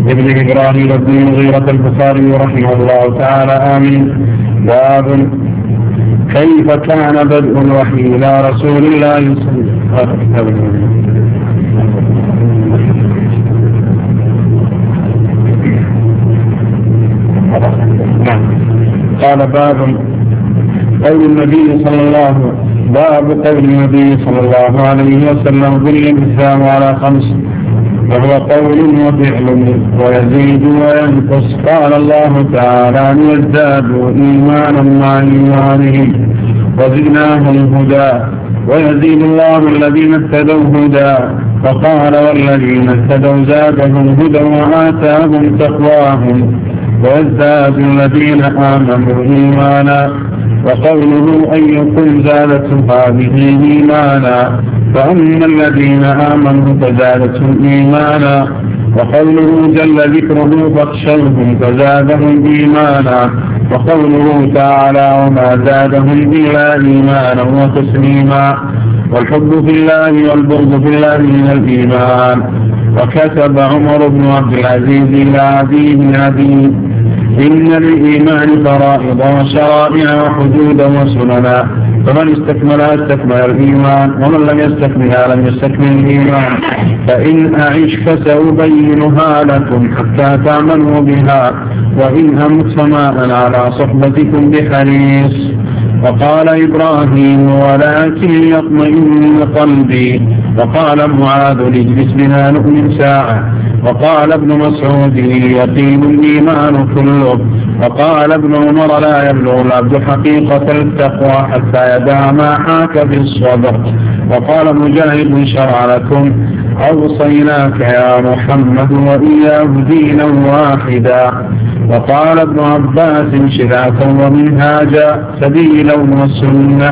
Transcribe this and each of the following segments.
ابن إبراهيم بن المغيرة البخاري رحمه الله تعالى. آمين. باب كيف كان بدء الوحي إلى رسول الله صلى الله عليه وسلم. قال باب قول النبي صلى الله عليه وسلم بني الإسلام على 5 وهو قول وفعل ويزيد وينقص. قال الله تعالى ليزدادوا إيمانا مع إيمانهم وزدناهم هدى ويزيد الله الذين اهتدوا هدى. فقال والذين اهتدوا زادهم هدى وآتاهم تقواهم ويزداد الذين آمنوا إيمانا. وقوله أيكم زادتهم هذه إيمانا فأما الذين آمنوا فزادتهم إيمانا. وقوله جل ذكره فاخشوهم فزادهم إيمانا. وقوله تعالى وما زادهم إلا إيمانا وتسليما. والحب في الله والبغض في الله من الإيمان. وكتب عمر بن عبد العزيز إلى عدي بن عدي إن للإيمان فرائض وشرائع وحدودا وسننا فمن استكملها استكمل الإيمان ومن لم يستكملها لم يستكمل الإيمان. فإن أعش فسأبينها لكم حتى تعملوا بها وإن أمت فما أنا على صحبتكم بحريص. وقال إبراهيم ولكن يطمئن قلبي. وقال معاذ اجلس بنا نؤمن ساعة. وقال ابن مسعود يقين الإيمان كله. وقال ابن عمر لا يبلغ العبد حقيقة التقوى حتى يدع ما حاك في الصدر. وقال مجاهد شرع لكم أوصيناك يا محمد وإياه دينا واحدا. وقال ابن عباس شرعة ومنهاجا سبيلا وسنة.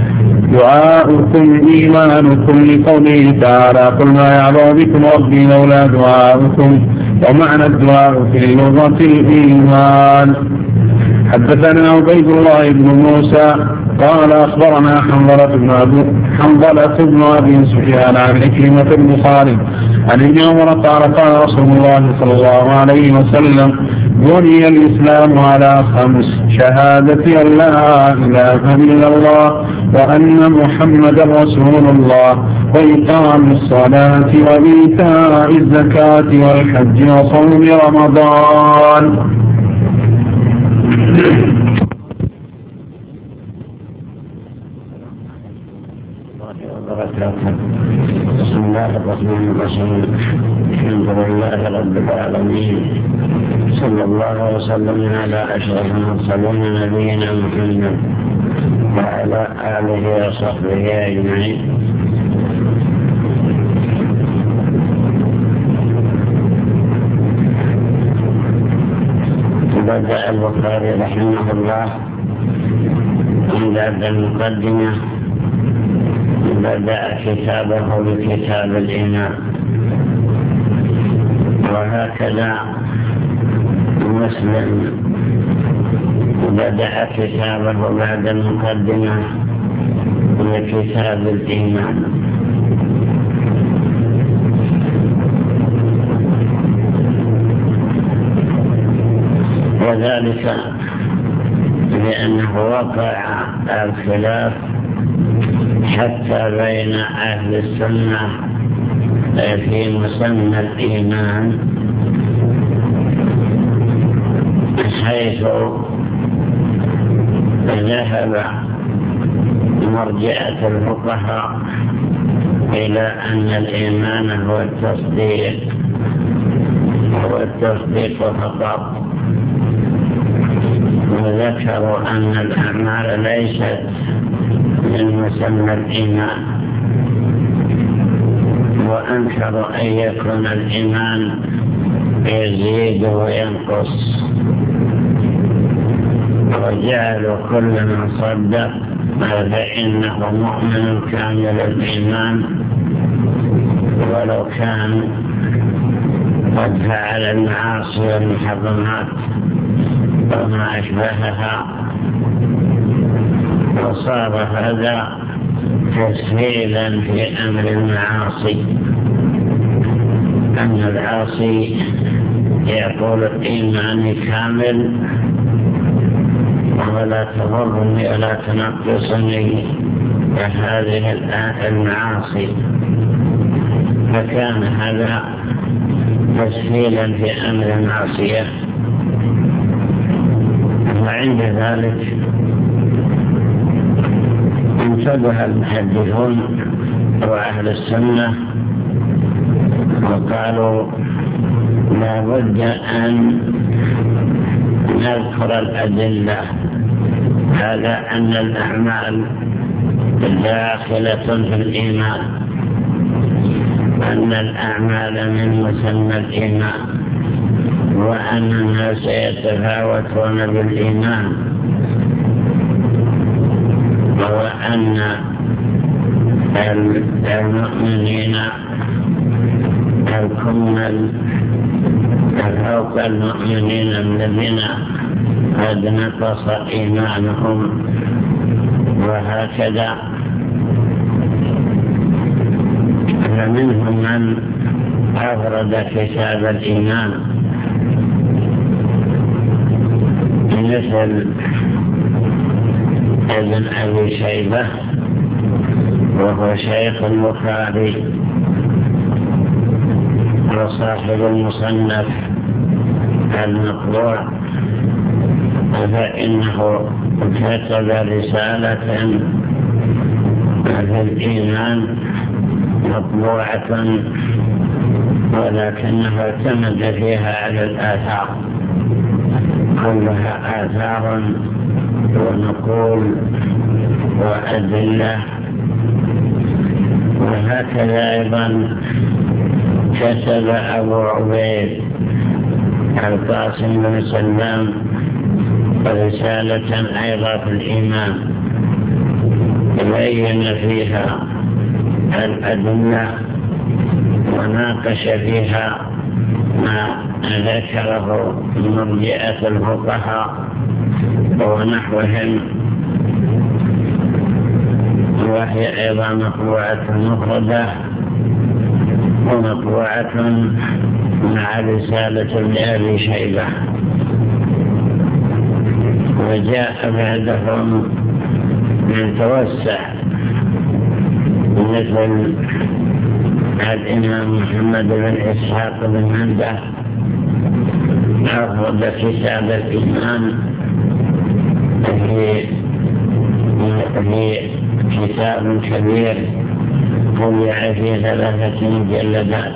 دعاؤكم إيمانكم لقوله تعالى قل ما يعبأ بكم ربي لولا دعاؤكم. ومعنى الدعاء في اللغة الإيمان. حدثنا عبيد الله بن موسى قال أخبرنا حنظلة بن أبي سفيان عن عكرمة بن خالد عن ابن عمر قال قال رسول الله صلى الله عليه وسلم بني الإسلام على 5 شهادة أن لا إله إلا الله وأن محمدا رسول الله وإقام الصلاة وإيتاء الزكاة والحج وصوم رمضان. بسم الله الرحمن الرحيم. الحمد لله رب العالمين صلى الله وسلم على أشرف المرسلين نبينا محمد وعلى آله وصحبه أجمعين. بدأ البخاري رحمه الله عند المقدمة بدأ كتابه بكتاب الإيمان وهكذا مسلم بدأ كتابه بعد المقدمة بكتاب الإيمان. وذلك لأنه وقع الخلاف حتى بين أهل السنة في مسمى الإيمان حيث ذهب مرجئة الفقهاء إلى أن الإيمان هو التصديق فقط وذكروا أن الأعمال ليست من مسمى الإيمان وأنكروا أن يكون الإيمان يزيد وينقص وجعلوا كل من صدق فإنه مؤمن كامل الإيمان ولو كان قد فعل المعاصي والمحرمات وما أشبهها. وصار هذا تسهيلا في أمر المعاصي أن العاصي يقول إيماني كامل ولا تضرني ولا تنقصني هذه المعاصي، فكان هذا تسهيلا في أمر المعصية. وعند ذلك انتبه المحدثون وأهل السنة وقالوا لا بد أن نذكر الأدلة على أن الأعمال داخلة في الإيمان، أن الأعمال من مسمى الإيمان، وأن الناس يتفاوتون بالإيمان، وأن المؤمنين الكمل فوق المؤمنين الذين قد نقص إيمانهم، وهكذا. فمنهم من أفرد كتاب الإيمان مثل ابن أبي شيبة وهو شيخ البخاري وصاحب المصنف المطبوع، فإنه كتب رسالة في الإيمان مطبوعة، ولكنه اعتمد فيها على الآثار، كلها آثار ونقول وأدلة. وهكذا أيضا كتب أبو عبيد القاسم بن سلام رسالة أيضا في الإيمان بين فيها الأدلة وناقش فيها ما ذكره مرجئة الفقهاء ونحوهم، وهي أيضا مطبوعة مفردة ومطبوعة مع رسالة لأبي شيبة. وجاء بعدهم من توسع مثل الإمام محمد بن إسحاق بن منده أفرد كتاب الإيمان في كتاب كبير طبع في 3 مجلدات،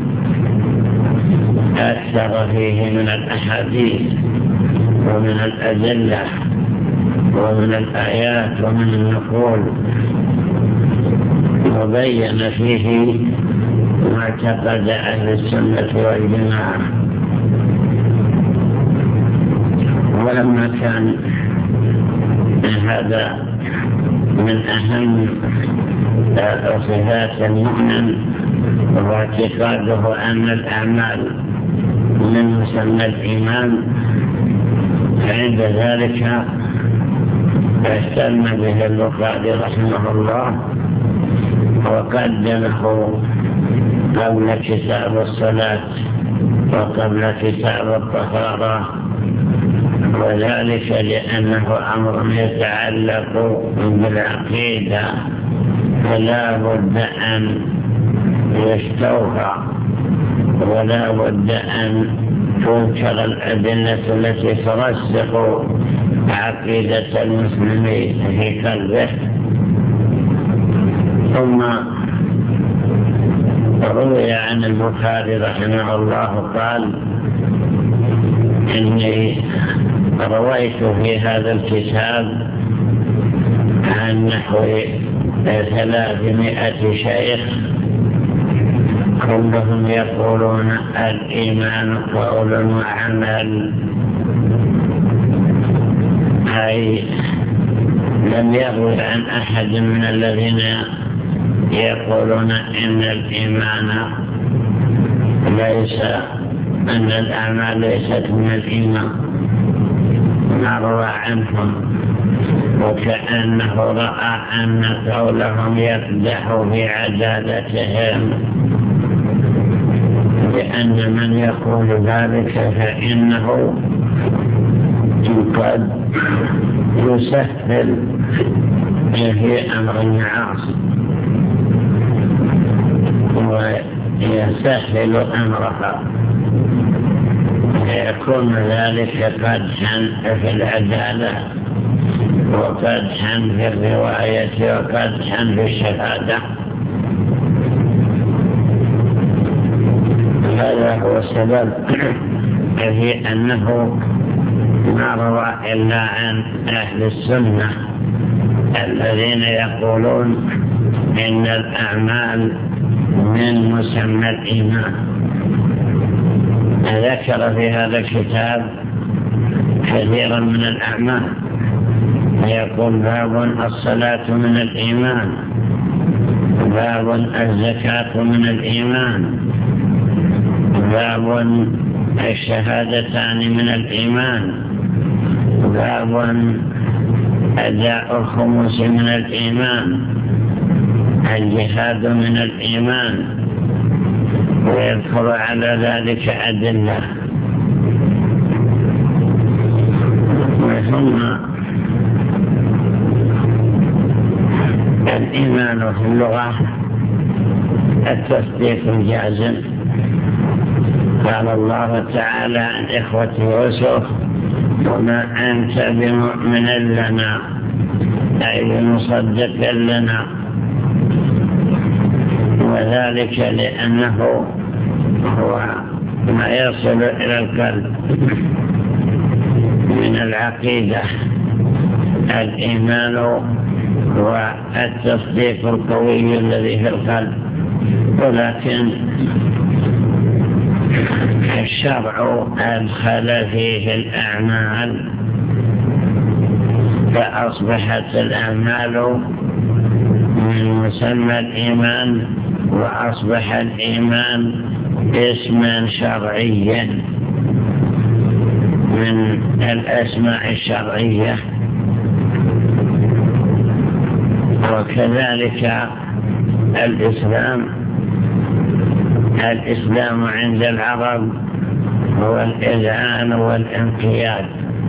أكثر فيه من الأحاديث ومن الأدلة ومن الآيات ومن النقول، وبين فيه معتقد أهل السنة والجماعة. ولما كان هذا من أهم صفات المؤمن واعتقاده أن الأعمال من مسمى الإيمان، فعند ذلك اهتم به البخاري رحمه الله وقدمه قبل كتاب الصلاة وقبل كتاب الطهارة، وذلك لأنه أمر يتعلق بالعقيدة، فلا بد أن يستوفى ولا بد أن تنكر الأدلة التي ترسخ عقيدة المسلمين في قلبه. ثم روي عن البخاري رحمه الله قال: إني رويت في هذا الكتاب عن نحو 300 شيخ كلهم يقولون الإيمان قول وعمل، أي لم يروي عن أحد من الذين يقولون إن الإيمان ليس، أن الأعمال ليست من الإيمان، ما روى عنهم، وكأنه رأى أن قولهم يقدح في عدالتهم لأن من يقول ذلك فإنه قد يسهل في أمر المعاصي ويسهل أمرها، فيكون ذلك قدحا في العدالة وقدحا في الرواية وقدحا في الشهادة. هذا هو السبب في أنه ما روى إلا عن أهل السنة الذين يقولون إن الأعمال من مسمى الإيمان. ذكر في هذا الكتاب كثيرا من الأعمال، يقول باب الصلاة من الإيمان، باب الزكاة من الإيمان، باب الشهادتان من الإيمان، باب أداء الخمس من الإيمان، الجهاد من الإيمان، ويذكر على ذلك أدلة. ثم الإيمان في اللغة التصديق الجازم. قال الله تعالى عن إخوة يوسف: وما أنت بمؤمن لنا، أي بمصدق لنا، وذلك لأنه هو ما يصل إلى القلب من العقيدة. الإيمان هو التصديق القوي الذي في القلب، ولكن الشرع أدخل فيه الأعمال، فأصبحت الأعمال من مسمى الإيمان، وأصبح الإيمان اسما شرعيا من الأسماء الشرعية. وكذلك الإسلام عند العرب هو الإذعان والانقياد،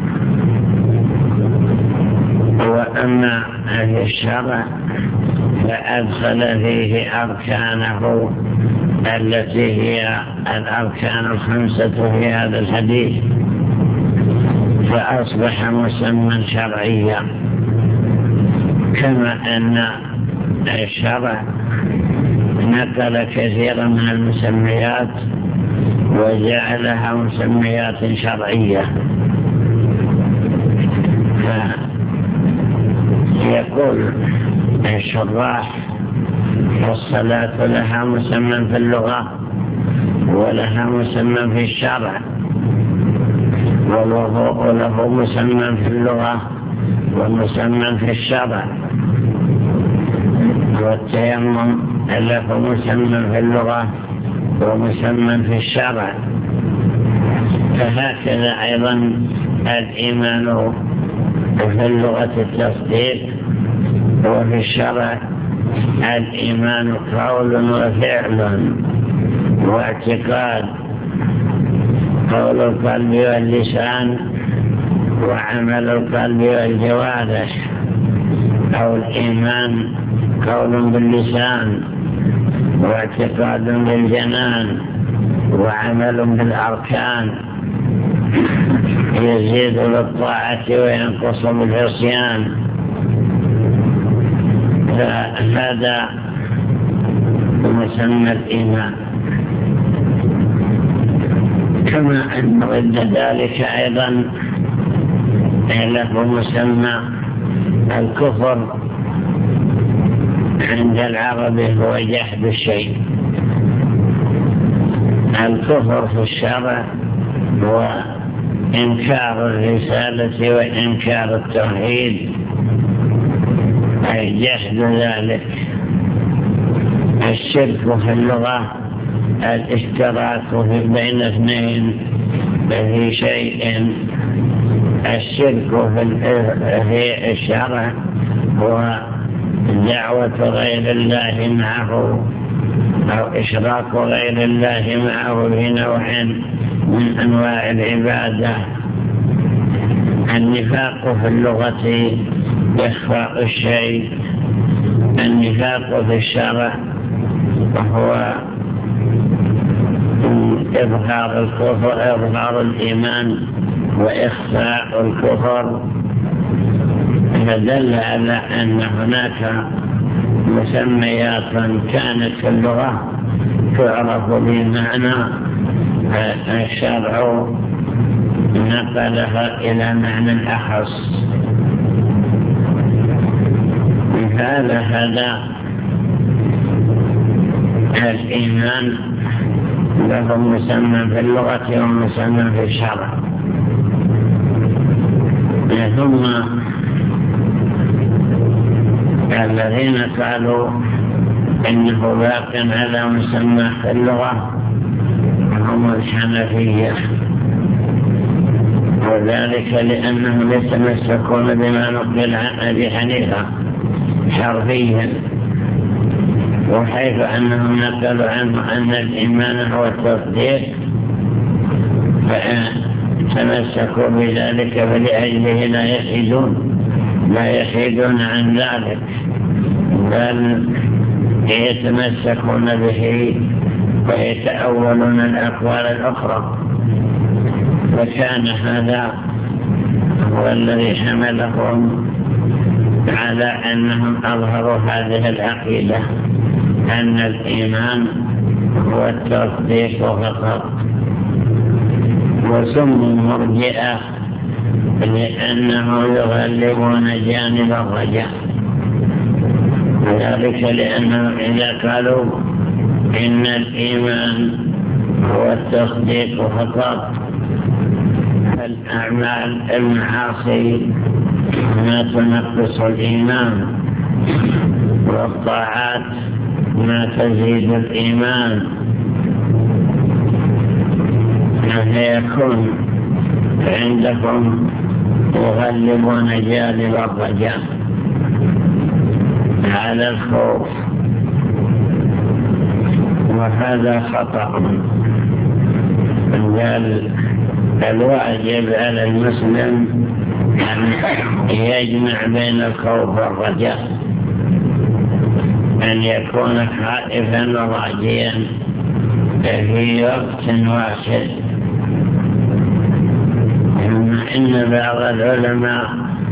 وأما في الشرع فأدخل فيه أركانه التي هي الأركان الخمسة في هذا الحديث، فأصبح مسمى شرعيا. كما أن الشرع نقل كثيرا من المسميات وجعلها مسميات شرعية. يقول الشراح: والصلاة لها مسمى في اللغة ولها مسمى في الشرع، والوضوء له مسمى في اللغة ومسمى في الشرع، والتيمم له مسمى في اللغة ومسمى في الشرع. فهكذا أيضا الإيمان في اللغة التصديق، وفي الشرع الإيمان قول وفعل واعتقاد، قول القلب واللسان وعمل القلب والجوارح، أو الإيمان قول باللسان واعتقاد بالجنان وعمل بالأركان، يزيد بالطاعة وينقص بالعصيان. فهذا مسمى الإيمان. كما أن ضد ذلك أيضا له مسمى الكفر عند العرب، هو جحد الشيء. الكفر في الشرع هو إنكار الرسالة وإنكار التوحيد، أي جحد ذلك. الشرك في اللغة الاشتراك بين اثنين في شيء. الشرك في الشرع هو دعوة غير الله معه أو إشراك غير الله معه في نوع من أنواع العبادة. النفاق في اللغة إخفاء الشيء، النفاق في الشرع وهو إظهار الكفر، إظهار الإيمان وإخفاء الكفر. فدل على أن هناك مسميات كانت في اللغة تعرف بمعنى الشرع نقلها إلى معنى أخص. هذا الإيمان له مسمى في اللغة ومسمى في الشرع. ثم الذين قالوا إنه باق على مسمى في اللغة هم الحنفية، وذلك لأنهم يتمسكون بما نقل عن أبي حنيفة حرفيا، وحيث أنهم نقلوا عنه أن الإيمان هو التصديق فتمسكوا بذلك، فلأجله لا يحيدون عن ذلك، بل يتمسكون به ويتأولون الأقوال الأخرى. وكان هذا هو الذي حملهم على أنهم أظهروا هذه العقيدة أن الإيمان هو التصديق فقط. وسموا مرجئة لأنهم يغلبون جانب الرجاء، وذلك لأنهم إذا قالوا إن الإيمان هو التصديق فقط، فالأعمال المعاصي ما تنقص الإيمان، والطاعات ما تزيد الإيمان، فيكون عندكم يغلبون جانب الرجاء على الخوف، وهذا خطأ. بل الواجب على المسلم أن يجمع بين الخوف والرجاء، أن يكون خائفا وراجيا في وقت واحد. إن بعض العلماء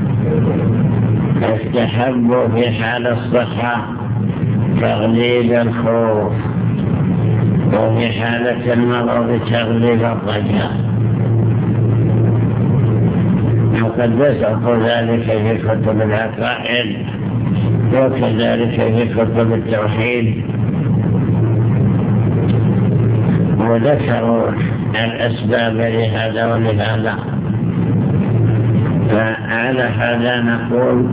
استحبوا في حال الصحة تغليب الخوف، وفي حالة المرض تغليب الرجاء، وقد ذكروا ذلك في كتب العقائد وكذلك في كتب التوحيد، وذكروا الأسباب لهذا ولهذا. فعلى هذا نقول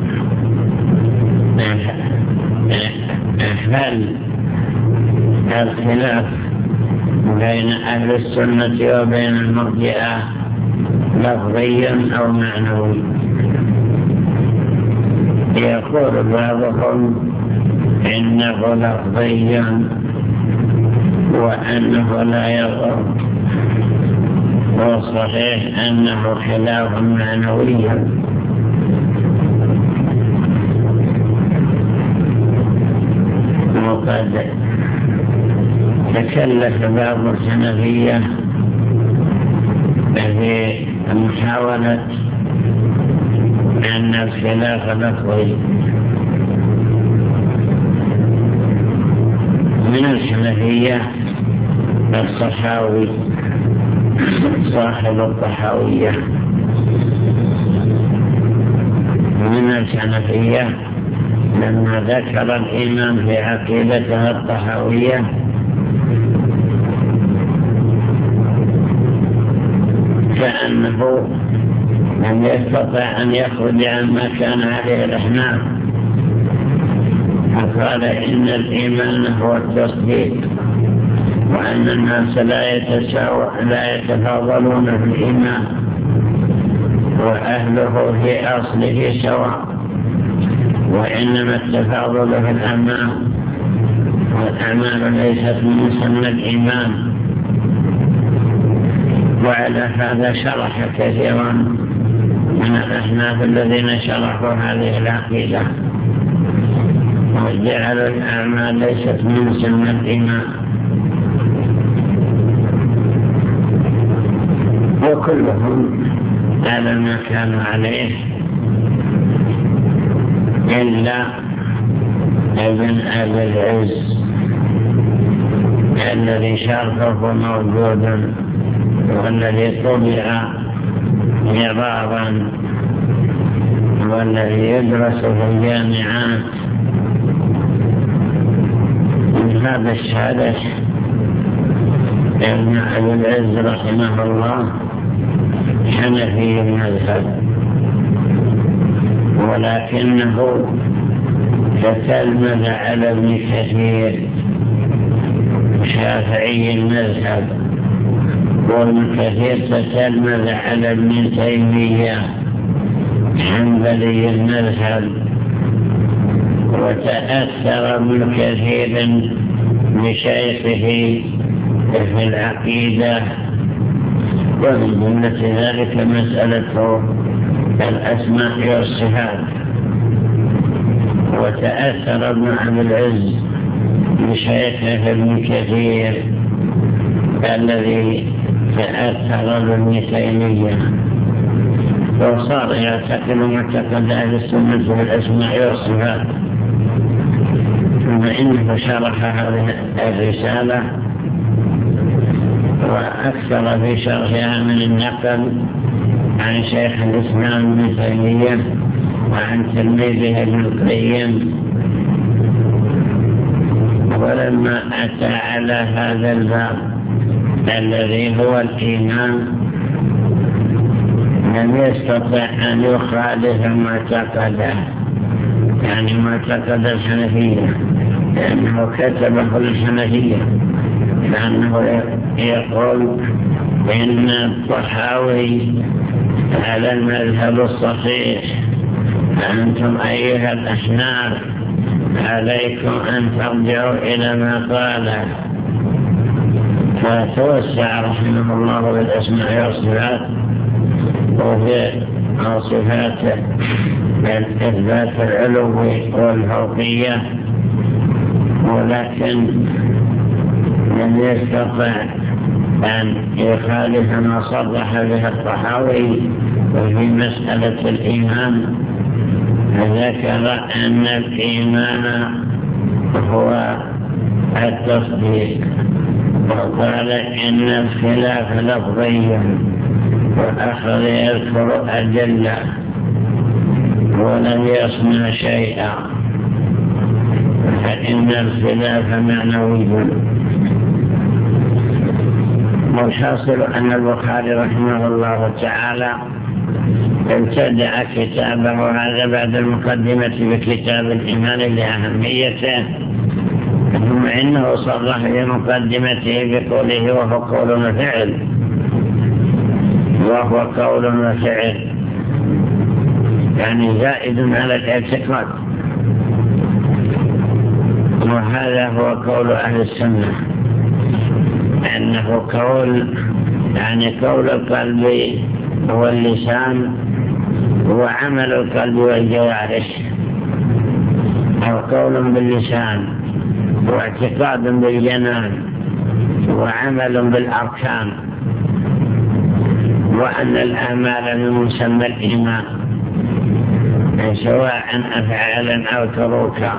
هل الخلاف بين أهل السنة وبين المرجئة لفظيا أو معنوي؟ يقول بعضهم إنه لفظيا وأنه لا يضر، والصحيح أنه خلاف معنويا. وقد تكلف بعض الحنفية في محاولة أن الخلاف لفظي. من الحنفية الصحاوي صاحب الطحاوية، من الحنفية لما ذكر الإيمان في عقيدتها الطحاوية كأنه لم يستطع أن يخرج عما كان عليه الأحناف، فقال إن الإيمان هو التصديق، وأن الناس لا يتفاضلون في الإيمان، وأهله في أصله سواء، وإنما التفاضل في الأعمال، والأعمال ليست من مسمى الإيمان. وعلى هذا شرح كثيرا من الأحناف الذين شرحوا هذه العقيدة وجعلوا الأعمال ليست من مسمى الإيمان. وكلهم على ما كانوا عليه إلا ابن أبي العز الذي شرحه موجود والذي طبع مرارا والذي يدرس في الجامعات. من هذا الشهادة ابن أبي العز رحمه الله حنفي المذهب، ولكنه تتلمذ على ابن كثير شافعي المذهب، وابن كثير تتلمذ على ابن تيمية حنبلي المذهب، وتأثر ابن كثير بشيخه في العقيدة. ومن جملة ذلك مسألة الأسماء والصفات. وتأثر ابن أبي العز بشيخه ابن كثير الذي تأثر بابن تيمية، وصار يعتقد معتقد أهل السنة في الأسماء والصفات. ثم إنه شرح هذه الرسالة وأكثر في شرحها من النقل عن شيخ الإسلام ابن تيمية وعن تلميذه ابن القيم. ولما أتى على هذا الباب الذي هو الإيمان لم يستطع أن يخالف معتقده، يعني معتقد الحنفية، لأنه كتبه الحنفية، لأنه يقول إن الطحاوي على المذهب الصحيح، أنتم أيها الأحناف عليكم أن ترجعوا إلى ما قال. فتوسع رحمه الله بالأسماء والصفات وفي صفات إثبات العلو والفوقية، ولكن لم يستطع أن يخالف ما صرح به الطحاوي وفي مسألة الإيمان. ذكر أن الإيمان هو التصديق، وقال إن الخلاف لفظي، وأخذ يذكر أدلة ولم يصنع شيئا، فإن الخلاف معنوي. والحاصل أن البخاري رحمه الله تعالى ابتدأ كتابه هذا بعد المقدمة بكتاب الإيمان لأهميته، ثم إنه صرح في مقدمته بقوله وهو قول وفعل، وهو قول وفعل يعني زائد على الاعتقاد. وهذا هو قول أهل السنة، أنه قول يعني قول القلب واللسان وعمل القلب والجوارح، أو قول باللسان واعتقاد بالجنان وعمل بالأركان، وأن الأعمال من مسمى الإيمان سواء أفعالا أو تروكا،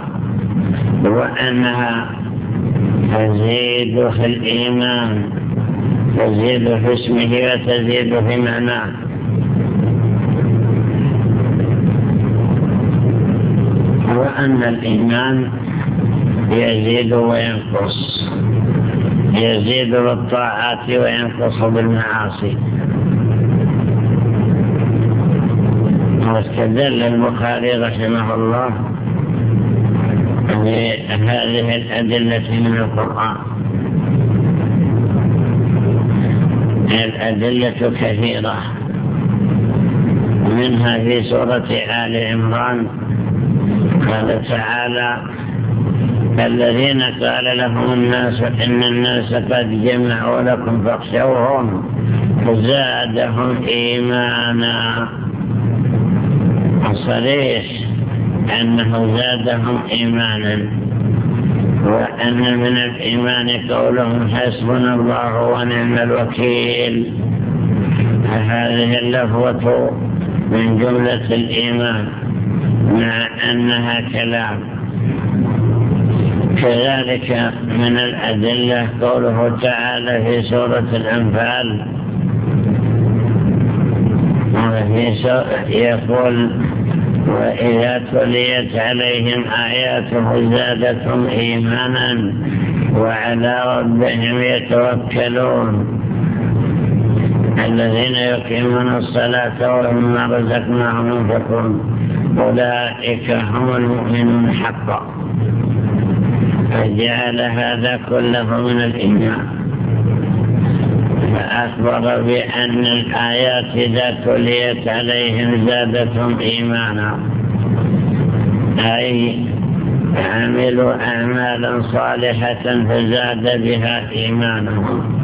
وأنها تزيد في الإيمان، تزيد في اسمه وتزيد في معناه. وأن الإيمان يزيد وينقص، يزيد بالطاعات وينقص بالمعاصي. واستدل البخاري رحمه الله بهذه الأدلة من القرآن. الأدلة كثيرة، منها في سورة آل عمران قال تعالى الذين قال لهم الناس إن الناس قد جمعوا لكم فاخشوهم فزادهم إيمانا. صريح أنه زادهم إيمانا، وأن من الإيمان قولهم حسبنا الله ونعم الوكيل. هذه اللفظة من جملة الإيمان مع أنها كلام. كذلك من الأدلة قوله تعالى في سورة الأنفال يقول وإذا تليت عليهم آياته زادتهم إيمانا وعلى ربهم يتوكلون الذين يقيمون الصلاة ومما رزقناهم ينفقون أولئك هم المؤمنون حقا. فجعل هذا كله من الإيمان، فأخبر بأن الآيات إذا تليت عليهم زادتهم إيمانا، أي عملوا أعمالا صالحة فزاد بها إيمانهم.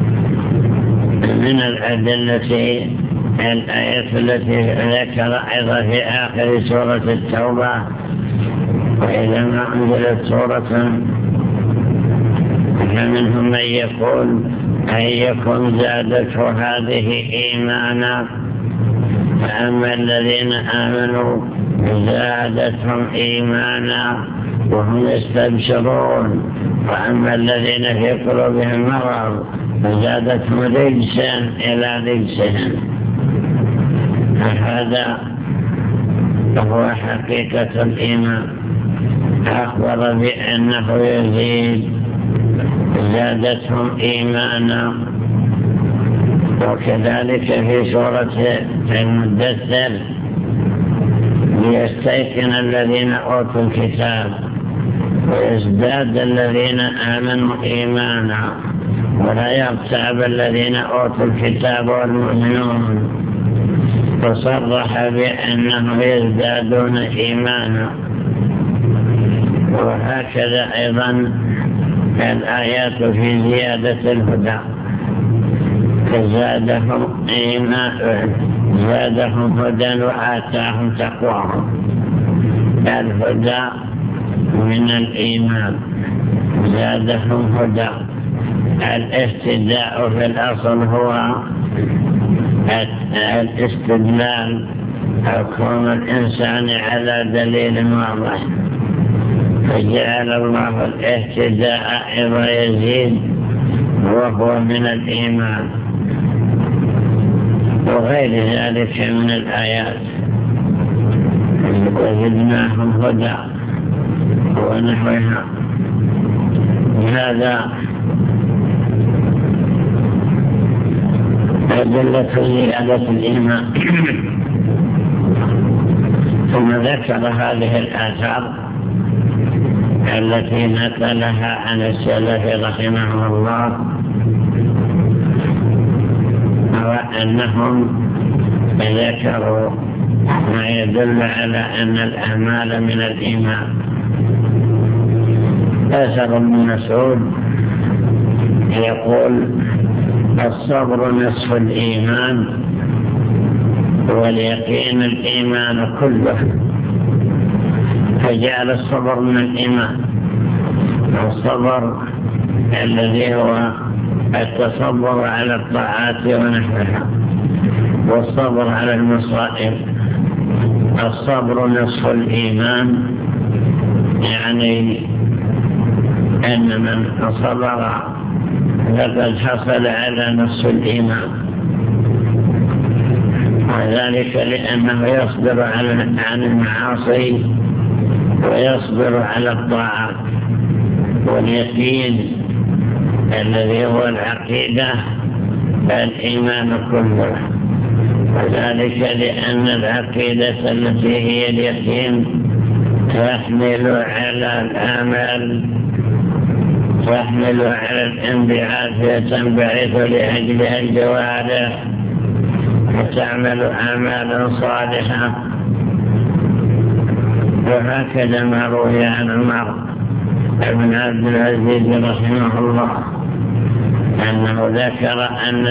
من الأدلة الآية التي ذكر أيضا في آخر سورة التوبة وإذا ما أنزلت سورة فمنهم من يقول أيكم زادته هذه إيمانا، فأما الذين آمنوا زادتهم إيمانا وهم يستبشرون، وأما الذين في قلوبهم مرض فزادتهم رجسا إلى رجسهم. هذا هو حقيقة الإيمان. أخبر بأنه يزيد زادتهم إيمانا. وكذلك في سورة المدثر ليستيقن الذين أوتوا الكتاب ويزداد الذين آمنوا إيمانا ولا يرتاب الذين أوتوا الكتاب والمؤمنون، فصرح بأنهم يزدادون إيمانا. وهكذا أيضا الآيات في زيادة الهدى فزادهم إيمان زادهم هدى وآتاهم تقواهم. الهدى من الإيمان زادهم هدى. الاهتداء في الأصل هو الاستدلال أو كون الإنسان على دليل واضح، فجعل الله الاهتداء أيضا يزيد وهو من الإيمان. وغير ذلك من الآيات وزدناهم هدى ونحوها. هذا أدلة زيادة الإيمان. ثم ذكر هذه الآثار التي نقلها عن السلف رحمه الله، وأنهم ذكروا ما يدل على أن الأعمال من الإيمان. أثر ابن مسعود يقول الصبر نصف الإيمان واليقين الإيمان كله، فجعل الصبر من الإيمان. الصبر الذي هو التصبر على الطاعات ونحوها، والصبر على المصائب. الصبر نصف الإيمان، يعني أن من صبر لقد حصل على نصف الإيمان، وذلك لأنه يصبر عن المعاصي ويصبر على الطاعات. واليقين الذي هو العقيدة الإيمان كله، وذلك لأن العقيدة التي هي اليقين تحمل على الأمل، تحمل على الانبعاث وتنبعث لأجلها الجوارح وتعمل أعمالا صالحة. وهكذا ما روي عن عمر ابن عبد العزيز رحمه الله أنه ذكر أن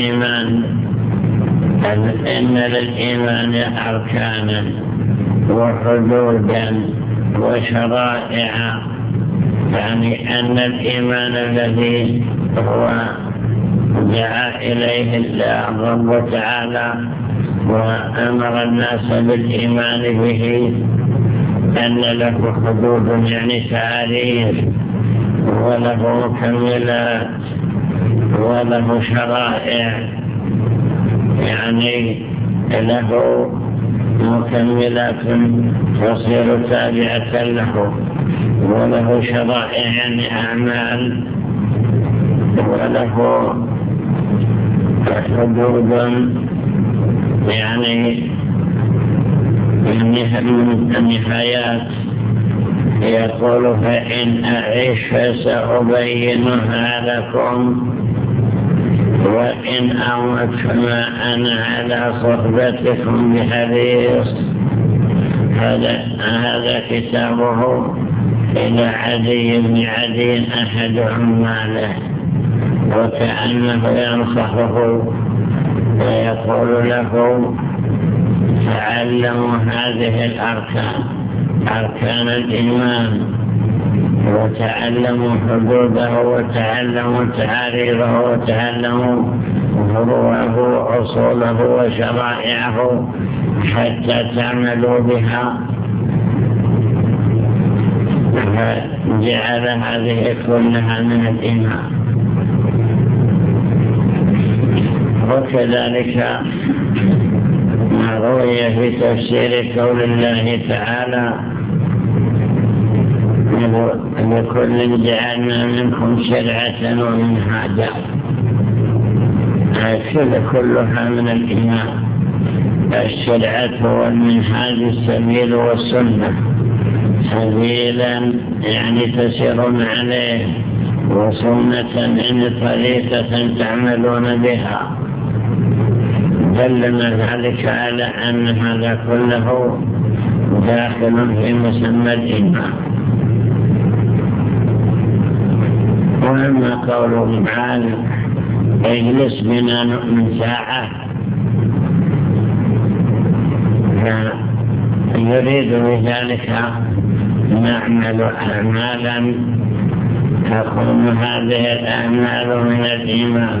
للإيمان أركانا وحدودا وشرائع، يعني أن الإيمان الذي هو دعا إليه الله رب تعالى وأمر الناس بالإيمان به أن له حدود يعني تعاليم، وله مكملات، وله شرائع، يعني له مكملات تصير تابعة له، وله شرائع يعني أعمال، وله حدود يعني النهايات. يقول فإن أعيش فسأبينها لكم، وإن أمت فما أنا على صحبتكم بحريص. هذا كتابه إلى عدي بن عدي أحد عماله، وكأنه ينصحه ويقول له تعلموا هذه الأركان، أركان الإيمان، وتعلموا حدوده، وتعلموا تعاريضه، وتعلموا فروعه وأصوله وشرائعه حتى تعملوا بها. فجعل هذه كلها من الإيمان. وكذلك ما روي في تفسير قول الله تعالى لكل جعلنا منكم شرعة ومنهاجا، كلها من الإيمان. الشرعة والمنهاج السبيل والسنة، سبيلا يعني تسيرون عليه، وسنة يعني طريقة تعملون بها. دلنا ذلك على أن هذا كله داخل في مسمى الإيمان. وأما قوله تعالى اجلس بنا نؤمن ساعة، يريد بذلك نعمل أعمالا تكون هذه الأعمال من الإيمان.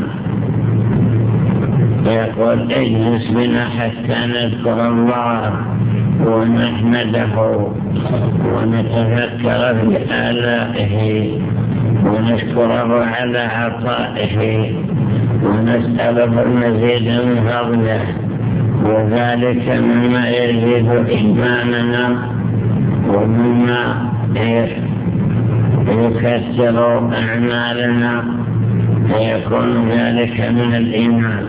يقول اجلس بنا حتى نذكر الله ونحمده ونتذكر بآلائه ونشكره على عطائه ونسأله المزيد من فضله، وذلك مما يزيد إيماننا ومما يكثر أعمالنا، فيكون ذلك من الإيمان.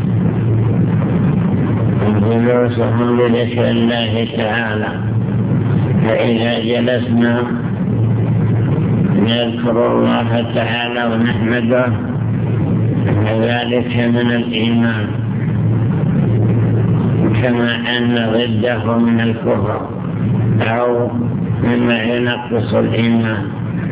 جلوسهم بذكر الله تعالى، فإذا جلسنا نذكر الله تعالى ونحمده، فذلك من الإيمان، كما أن ضده من الكفر أو مما ينقص الإيمان.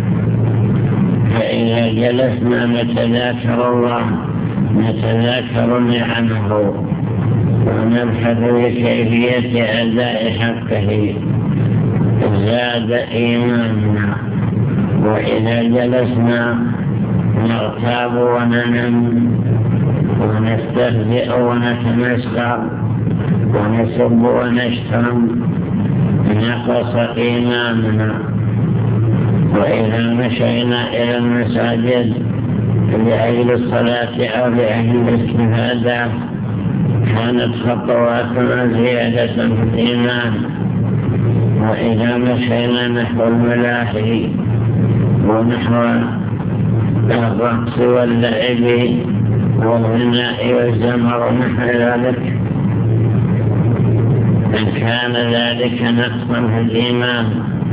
فإذا جلسنا نتذاكر الله، نتذاكر نعمه، ونبحث بكيفية أداء حقه، زاد إيماننا. وإذا جلسنا نرتاب وننم ونستهزئ ونتمسخر ونسب ونشتم، نقص إيماننا. وإذا مشينا إلى المساجد لأجل الصلاة أو لأجل الاستفادة كانت خطواتنا زيادة في الإيمان. وإذا مشينا نحو الملاهي ونحو الرقص واللعب والغناء والزمر ونحو ذلك، إن كان ذلك نقصا في الإيمان.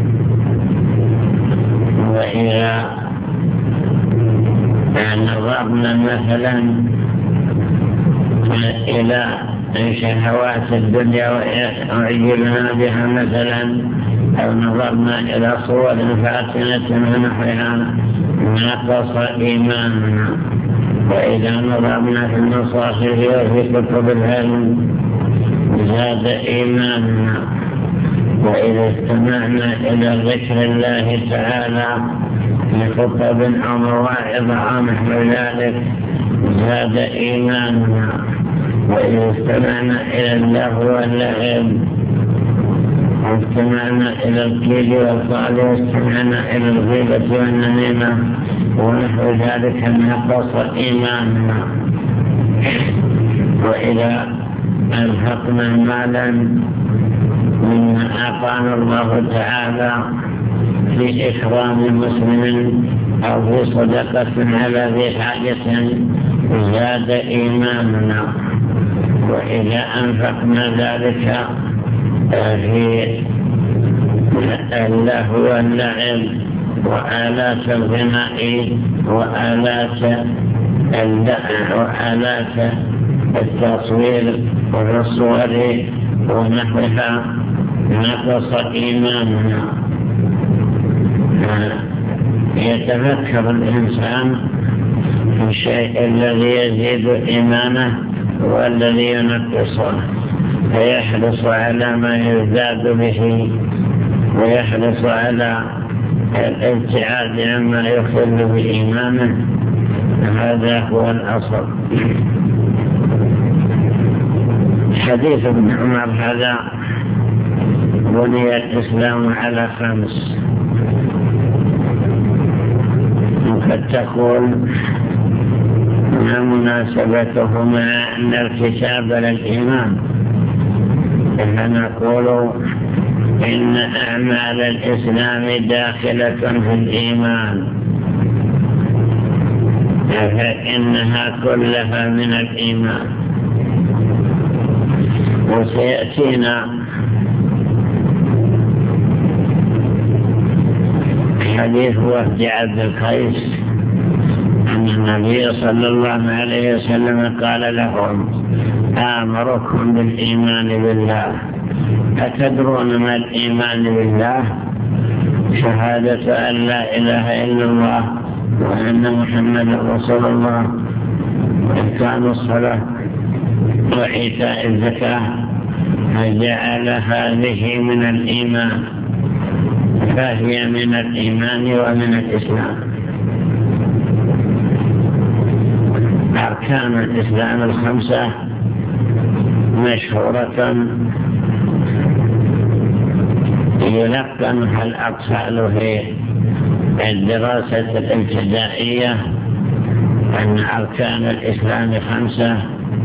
وإذا نظرنا مثلا إلى شهوات الدنيا وعجبنا بها مثلا أو نظرنا إلى صور فاتنة ونحوها نقص إيماننا. وإذا نظرنا في المصاحف وفي كتب العلم زاد إيماننا. وإذا استمعنا إلى ذكر الله تعالى في خطب أو مواعظ أو نحو ذلك زاد إيماننا. وإذا استمعنا إلى اللهو واللعب واستمعنا إلى الكيد والقال واستمعنا إلى الغيبة والنميمة ونحو ذلك نقص إيماننا. وإذا أنفقنا مالا مما أعطانا الله تعالى في إكرام مسلم أو في صدقة على ذي حاجة زاد إيماننا. وإذا أنفقنا ذلك في اللهو واللعب وآلات الغناء وآلات التصوير والصور ونحوها نقص إيماننا. يتفكر الإنسان في الشيء الذي يزيد إيمانه والذي ينقصه فيحرص على ما يزداد به ويحرص على الابتعاد عما يخل بإيمانه. هذا هو الأصل. حديث ابن عمر هذا بني الإسلام على 5. وقد تقول ما مناسبته مع أن الكتاب للإيمان. فنقول إن أعمال الإسلام داخلة في الإيمان فإنها كلها من الإيمان. وسيأتينا حديث وفد عبد القيس أن النبي صلى الله عليه وسلم قال لهم آمركم بالإيمان بالله. أتدرون ما الإيمان بالله؟ شهادة أن لا إله إلا الله وأن محمد رسول الله وإقام الصلاة وإيتاء الزكاة. فجعل هذه من الإيمان فهي من الإيمان ومن الإسلام. أركان الإسلام 5 مشهورة يلقنها الأطفال في الدراسة الابتدائية أن أركان الإسلام 5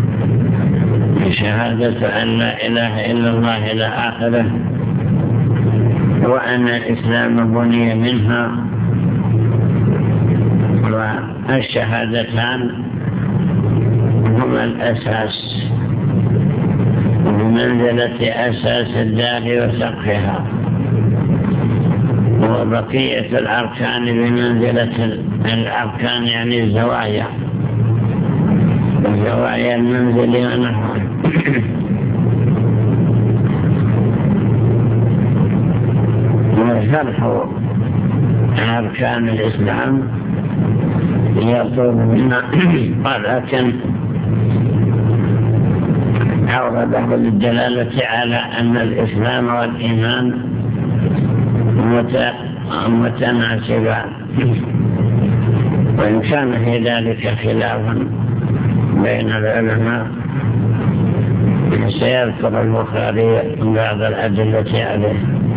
شهادة أن لا إله إلا الله إلى آخره. وأن الإسلام بني منها. والشهادتان هما الأساس بمنزلة أساس الدار وسقفها. وبقية الأركان بمنزلة الأركان يعني الزوايا المنزل ونحوه. وشرح أركان الإسلام يطول منا ولكن أورده للدلالة على أن الإسلام والإيمان متناسبان. وإن كان في ذلك خلاف بين العلماء سيذكر البخاري بعض الأدلة عليه.